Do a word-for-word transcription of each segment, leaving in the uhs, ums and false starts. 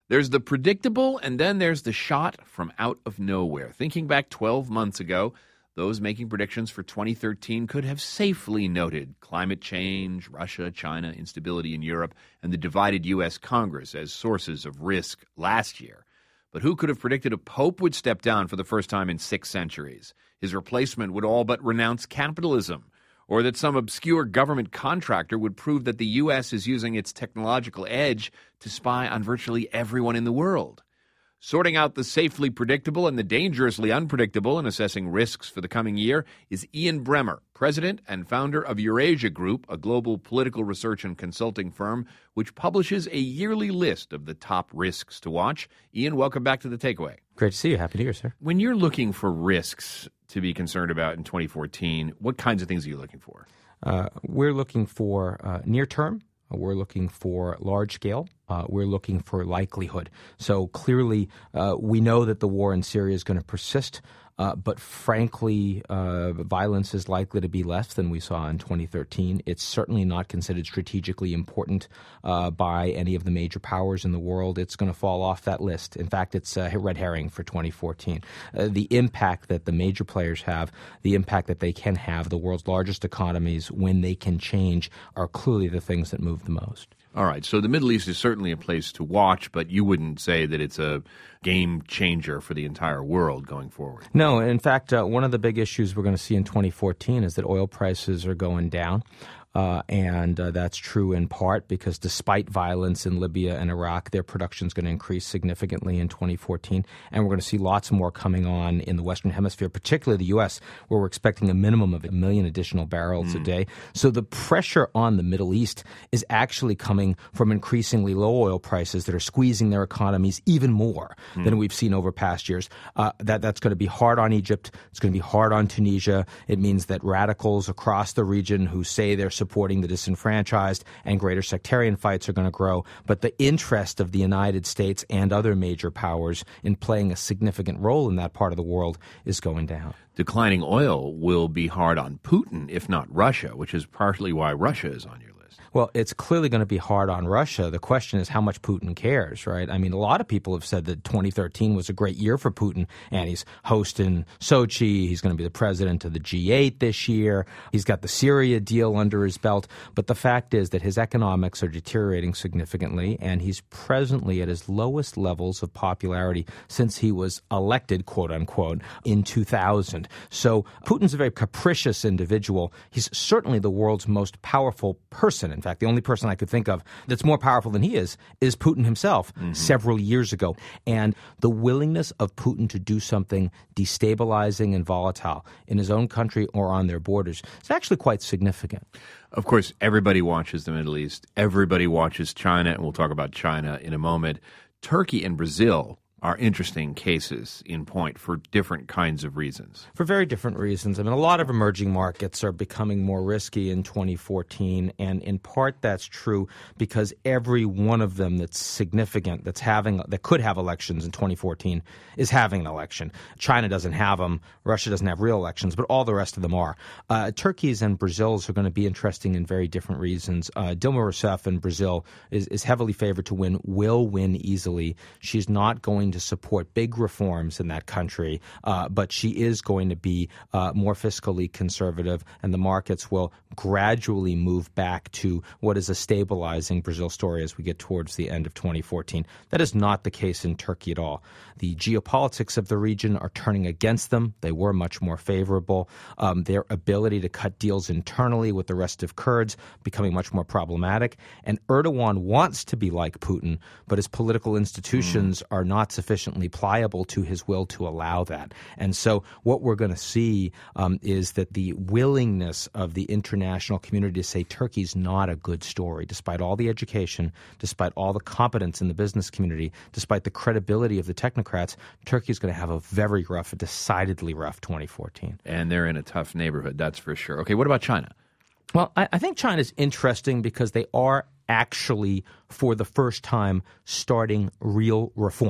There's the predictable, and then there's the shot from out of nowhere. Thinking back twelve months ago, those making predictions for twenty thirteen could have safely noted climate change, Russia, China, instability in Europe, and the divided U S Congress as sources of risk last year. But who could have predicted a pope would step down for the first time in six centuries? His replacement would all but renounce capitalism, or that some obscure government contractor would prove that the U S is using its technological edge to spy on virtually everyone in the world. Sorting out the safely predictable and the dangerously unpredictable and assessing risks for the coming year is Ian Bremmer, president and founder of Eurasia Group, a global political research and consulting firm which publishes a yearly list of the top risks to watch. Ian, welcome back to The Takeaway. Great to see you. Happy New Year, sir. When you're looking for risks to be concerned about in twenty fourteen, what kinds of things are you looking for? Uh, we're looking for uh, near-term. We're looking for large scale. Uh, we're looking for likelihood. So clearly, uh, we know that the war in Syria is going to persist. Uh, but frankly, uh, violence is likely to be less than we saw in twenty thirteen. It's certainly not considered strategically important uh, by any of the major powers in the world. It's going to fall off that list. In fact, it's a red herring for twenty fourteen. Uh, the impact that the major players have, the impact that they can have, the world's largest economies, when they can change, are clearly the things that move the most. All right. So the Middle East is certainly a place to watch, but you wouldn't say that it's a game changer for the entire world going forward. No. In fact, uh, one of the big issues we're going to see in twenty fourteen is that oil prices are going down. Uh, and uh, that's true in part because despite violence in Libya and Iraq, their production is going to increase significantly in twenty fourteen. And we're going to see lots more coming on in the Western Hemisphere, particularly the U S, where we're expecting a minimum of a million additional barrels mm. a day. So the pressure on the Middle East is actually coming from increasingly low oil prices that are squeezing their economies even more mm. than we've seen over past years. Uh, that, that's going to be hard on Egypt. It's going to be hard on Tunisia. It means that radicals across the region who say they're supporting the disenfranchised and greater sectarian fights are going to grow. But the interest of the United States and other major powers in playing a significant role in that part of the world is going down. Declining oil will be hard on Putin, if not Russia, which is partly why Russia is on your list. Well, it's clearly going to be hard on Russia. The question is how much Putin cares, right? I mean, a lot of people have said that twenty thirteen was a great year for Putin, and he's hosting Sochi. He's going to be the president of the G eight this year. He's got the Syria deal under his belt. But the fact is that his economics are deteriorating significantly, and he's presently at his lowest levels of popularity since he was elected, quote unquote, in two thousand. So Putin's a very capricious individual. He's certainly the world's most powerful person. In fact, the only person I could think of that's more powerful than he is is Putin himself mm-hmm. several years ago. And the willingness of Putin to do something destabilizing and volatile in his own country or on their borders is actually quite significant. Of course, everybody watches the Middle East. Everybody watches China, and we'll talk about China in a moment. Turkey and Brazil are interesting cases in point for different kinds of reasons. For very different reasons. I mean, a lot of emerging markets are becoming more risky in twenty fourteen, and in part that's true because every one of them that's significant, that's having, that could have elections in twenty fourteen, is having an election. China doesn't have them. Russia doesn't have real elections, but all the rest of them are. Uh, Turkey's and Brazil's are going to be interesting in very different reasons. Uh, Dilma Rousseff in Brazil is, is heavily favored to win, will win easily. She's not going to support big reforms in that country, uh, but she is going to be uh, more fiscally conservative, and the markets will gradually move back to what is a stabilizing Brazil story as we get towards the end of twenty fourteen. That is not the case in Turkey at all. The geopolitics of the region are turning against them. They were much more favorable. Um, their ability to cut deals internally with the rest of Kurds becoming much more problematic. And Erdogan wants to be like Putin, but his political institutions mm. are not sufficiently pliable to his will to allow that. And so what we're going to see um, is that the willingness of the international community to say Turkey's not a good story, despite all the education, despite all the competence in the business community, despite the credibility of the technocrats, Turkey's going to have a very rough, a decidedly rough twenty fourteen. And they're in a tough neighborhood, that's for sure. Okay, what about China? Well, I, I think China's interesting because they are actually, for the first time, starting real reform.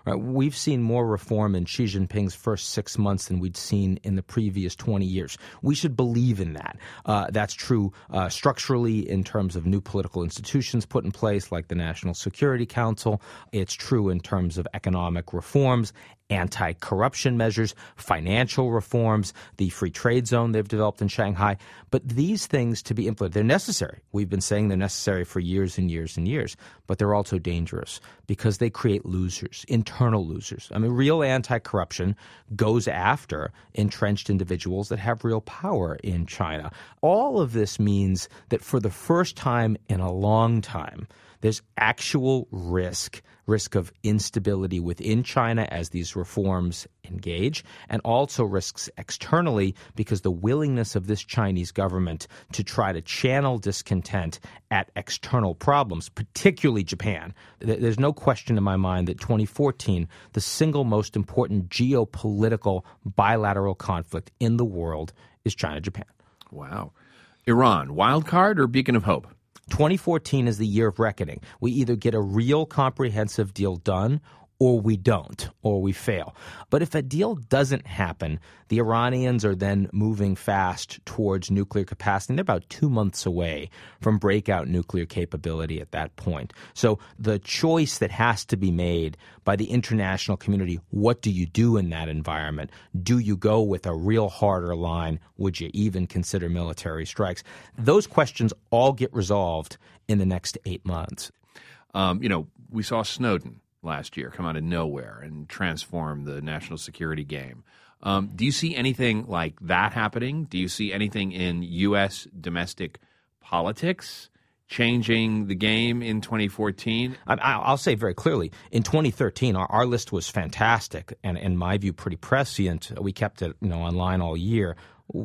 Right? We've seen more reform in Xi Jinping's first six months than we'd seen in the previous twenty years. We should believe in that. Uh, that's true uh, structurally in terms of new political institutions put in place, like the National Security Council. It's true in terms of economic reforms, anti-corruption measures, financial reforms, the free trade zone they've developed in Shanghai. But these things to be implemented, they're necessary. We've been saying they're necessary for years and years and years, but they're also dangerous because they create losers, internal losers. I mean, real anti-corruption goes after entrenched individuals that have real power in China. All of this means that for the first time in a long time, there's actual risk, risk of instability within China as these reforms engage, and also risks externally because the willingness of this Chinese government to try to channel discontent at external problems, particularly Japan. There's no question in my mind that twenty fourteen, the single most important geopolitical bilateral conflict in the world is China-Japan. Wow. Iran, wild card or beacon of hope? twenty fourteen is the year of reckoning. We either get a real comprehensive deal done or we don't, or we fail. But if a deal doesn't happen, the Iranians are then moving fast towards nuclear capacity. They're about two months away from breakout nuclear capability at that point. So the choice that has to be made by the international community, what do you do in that environment? Do you go with a real harder line? Would you even consider military strikes? Those questions all get resolved in the next eight months. Um, you know, we saw Snowden last year come out of nowhere and transform the national security game. Um, do you see anything like that happening? Do you see anything in U S domestic politics changing the game in twenty fourteen? I, I'll say very clearly, in twenty thirteen, our, our list was fantastic and, in my view, pretty prescient. We kept it, you know, online all year.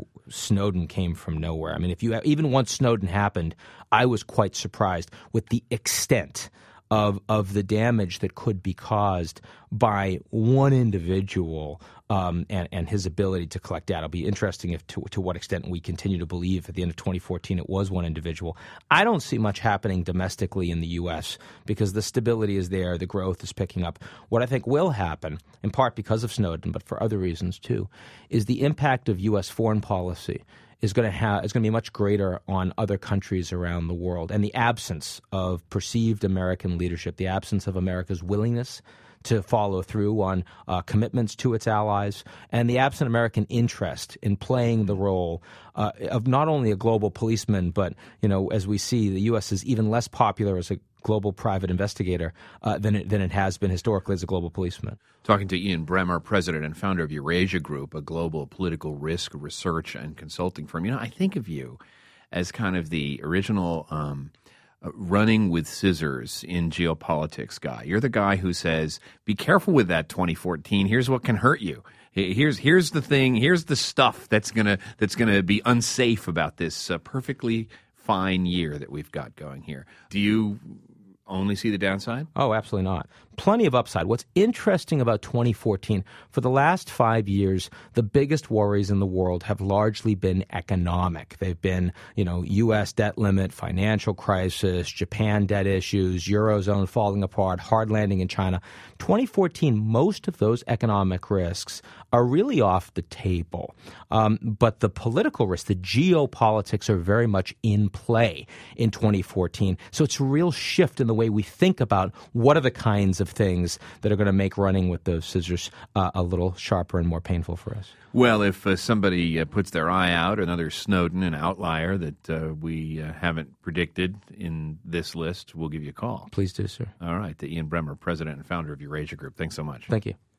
Snowden came from nowhere. I mean, if you even once Snowden happened, I was quite surprised with the extent of of the damage that could be caused by one individual um, and, and his ability to collect data. It'll be interesting if to, to what extent we continue to believe at the end of twenty fourteen it was one individual. I don't see much happening domestically in the U S because the stability is there, the growth is picking up. What I think will happen, in part because of Snowden, but for other reasons too, is the impact of U S foreign policy is going to have is going to be much greater on other countries around the world, and the absence of perceived American leadership, the absence of America's willingness to follow through on uh, commitments to its allies, and the absent American interest in playing the role uh, of not only a global policeman, but, you know, as we see, the U S is even less popular as a global private investigator uh, than it, than it has been historically as a global policeman. Talking to Ian Bremmer, president and founder of Eurasia Group, a global political risk research and consulting firm. You know, I think of you as kind of the original um, uh, running with scissors in geopolitics guy. You're the guy who says, be careful with that twenty fourteen. Here's what can hurt you. Here's here's the thing. Here's the stuff that's gonna that's gonna be unsafe about this uh, perfectly fine year that we've got going here. Do you only see the downside? Oh, absolutely not. Plenty of upside. What's interesting about twenty fourteen, for the last five years, the biggest worries in the world have largely been economic. They've been, you know, U S debt limit, financial crisis, Japan debt issues, Eurozone falling apart, hard landing in China. twenty fourteen, most of those economic risks are really off the table. Um, but the political risks, the geopolitics are very much in play in twenty fourteen. So it's a real shift in the way we think about what are the kinds of things that are going to make running with those scissors uh, a little sharper and more painful for us. Well, if uh, somebody uh, puts their eye out, another Snowden, an outlier that uh, we uh, haven't predicted in this list, we'll give you a call. Please do, sir. All right. To Ian Bremmer, president and founder of Eurasia Group. Thanks so much. Thank you.